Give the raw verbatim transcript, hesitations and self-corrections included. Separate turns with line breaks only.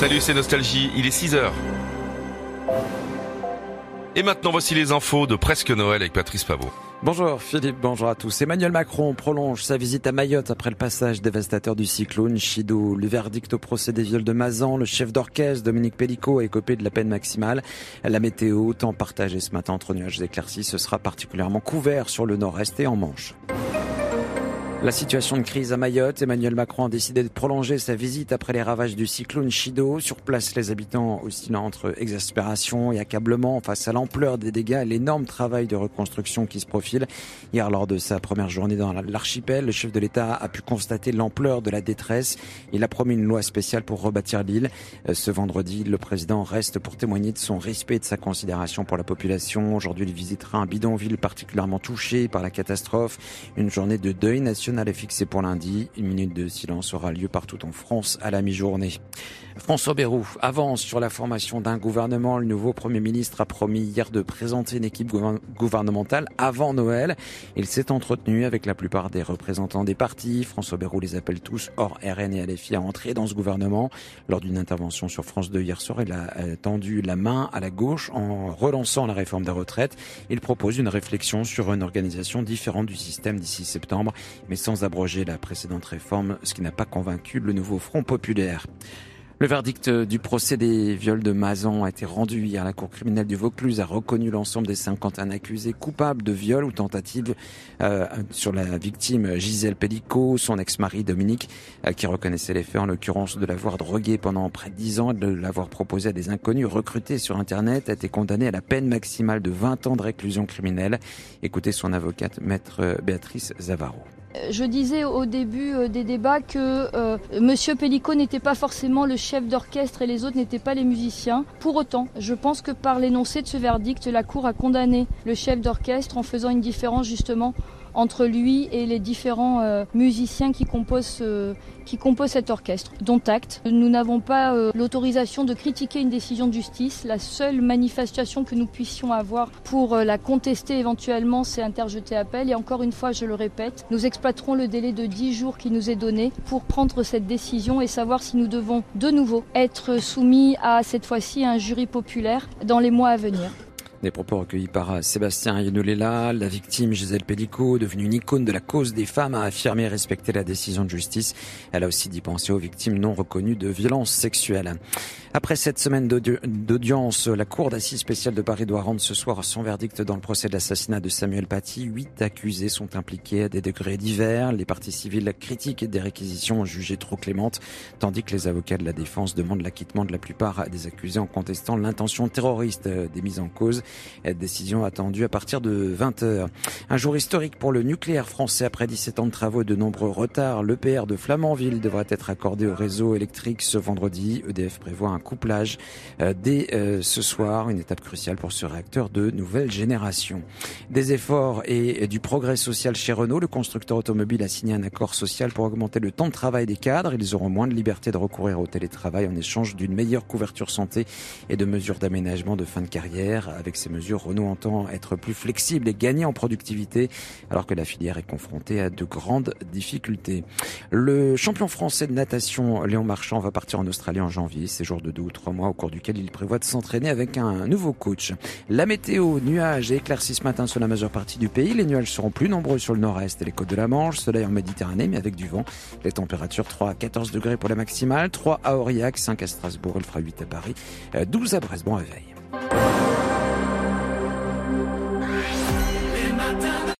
Salut, c'est Nostalgie, il est six heures. Et maintenant, voici les infos de Presque Noël avec Patrice Pavot.
Bonjour Philippe, bonjour à tous. Emmanuel Macron prolonge sa visite à Mayotte après le passage dévastateur du cyclone Chido. Le verdict au procès des viols de Mazan, le chef d'orchestre Dominique Pellicot a écopé de la peine maximale. La météo, temps partagé ce matin entre nuages éclaircis, ce sera particulièrement couvert sur le nord-est et en Manche. La situation de crise à Mayotte, Emmanuel Macron a décidé de prolonger sa visite après les ravages du cyclone Chido. Sur place, les habitants oscillent entre exaspération et accablement face à l'ampleur des dégâts et l'énorme travail de reconstruction qui se profile. Hier, lors de sa première journée dans l'archipel, le chef de l'État a pu constater l'ampleur de la détresse. Il a promis une loi spéciale pour rebâtir l'île. Ce vendredi, le président reste pour témoigner de son respect et de sa considération pour la population. Aujourd'hui, il visitera un bidonville particulièrement touché par la catastrophe. Une journée de deuil national est fixée pour lundi. Une minute de silence aura lieu partout en France à la mi-journée. François Bayrou avance sur la formation d'un gouvernement. Le nouveau Premier ministre a promis hier de présenter une équipe gouvernementale avant Noël. Il s'est entretenu avec la plupart des représentants des partis. François Bayrou les appelle tous, hors R N et L F I, à entrer dans ce gouvernement. Lors d'une intervention sur France deux hier soir, il a tendu la main à la gauche en relançant la réforme des retraites. Il propose une réflexion sur une organisation différente du système d'ici septembre, mais sans abroger la précédente réforme, ce qui n'a pas convaincu le nouveau Front populaire. Le verdict du procès des viols de Mazan a été rendu hier. La cour criminelle du Vaucluse a reconnu l'ensemble des cinquante et un accusés coupables de viol ou tentative euh, sur la victime Gisèle Pellicot, son ex-mari Dominique, euh, qui reconnaissait les faits, en l'occurrence de l'avoir droguée pendant près de dix ans et de l'avoir proposé à des inconnus recrutés sur Internet, a été condamné à la peine maximale de vingt ans de réclusion criminelle. Écoutez son avocate, maître Béatrice Zavaro.
Je disais au début des débats que euh, Monsieur Pellicot n'était pas forcément le chef d'orchestre et les autres n'étaient pas les musiciens. Pour autant, je pense que par l'énoncé de ce verdict, la Cour a condamné le chef d'orchestre en faisant une différence justement entre lui et les différents euh, musiciens qui composent, euh, qui composent cet orchestre, dont acte. Nous n'avons pas euh, l'autorisation de critiquer une décision de justice. La seule manifestation que nous puissions avoir pour euh, la contester éventuellement, c'est interjeter appel. Et encore une fois, je le répète, nous exploiterons le délai de dix jours qui nous est donné pour prendre cette décision et savoir si nous devons de nouveau être soumis à, cette fois-ci, un jury populaire dans les mois à venir.
Des propos recueillis par Sébastien Yenolela. La victime, Gisèle Pellicot, devenue une icône de la cause des femmes, a affirmé respecter la décision de justice. Elle a aussi dit penser aux victimes non reconnues de violences sexuelles. Après cette semaine d'audi- d'audience, la Cour d'assises spéciale de Paris doit rendre ce soir son verdict dans le procès de l'assassinat de Samuel Paty. Huit accusés sont impliqués à des degrés divers. Les parties civiles critiquent des réquisitions jugées trop clémentes, tandis que les avocats de la défense demandent l'acquittement de la plupart des accusés en contestant l'intention terroriste des mises en cause. Décision attendue à partir de vingt heures. Un jour historique pour le nucléaire français. Après dix-sept ans de travaux et de nombreux retards, l'E P R de Flamanville devrait être accordé au réseau électrique ce vendredi. E D F prévoit un couplage dès ce soir, une étape cruciale pour ce réacteur de nouvelle génération. Des efforts et du progrès social chez Renault. Le constructeur automobile a signé un accord social pour augmenter le temps de travail des cadres. Ils auront moins de liberté de recourir au télétravail en échange d'une meilleure couverture santé et de mesures d'aménagement de fin de carrière. Avec ces mesures, Renault entend être plus flexible et gagner en productivité, alors que la filière est confrontée à de grandes difficultés. Le champion français de natation, Léon Marchand, va partir en Australie en janvier. Séjour de deux ou trois mois au cours duquel il prévoit de s'entraîner avec un nouveau coach. La météo, nuages et éclaircies ce matin sur la majeure partie du pays. Les nuages seront plus nombreux sur le nord-est et les côtes de la Manche. Soleil en Méditerranée, mais avec du vent. Les températures trois à quatorze degrés pour la maximale, trois à Aurillac, cinq à Strasbourg, il fera huit à Paris, douze à Brest. Bon réveil.